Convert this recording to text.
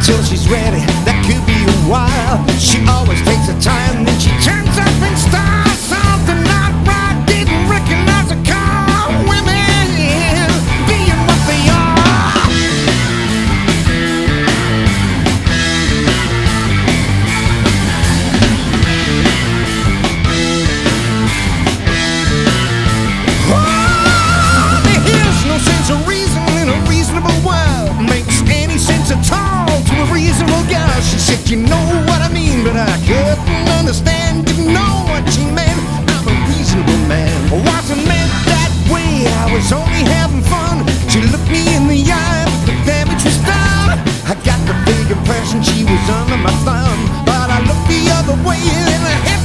till she's ready. That could be a while. She always takes her time, then she turns up in style. Something not right, didn't recognize the car. Women being what they are. Oh, there's no sense of reason in a reasonable world. Makes any sense at all to a reasonable girl. She said, you know what I mean, but I couldn't understand. Didn't know what she meant. I'm a reasonable man. I wasn't meant that way, I was only having fun. She looked me in the eye, but the damage was done. I got the big impression she was under my thumb, but I looked the other way and I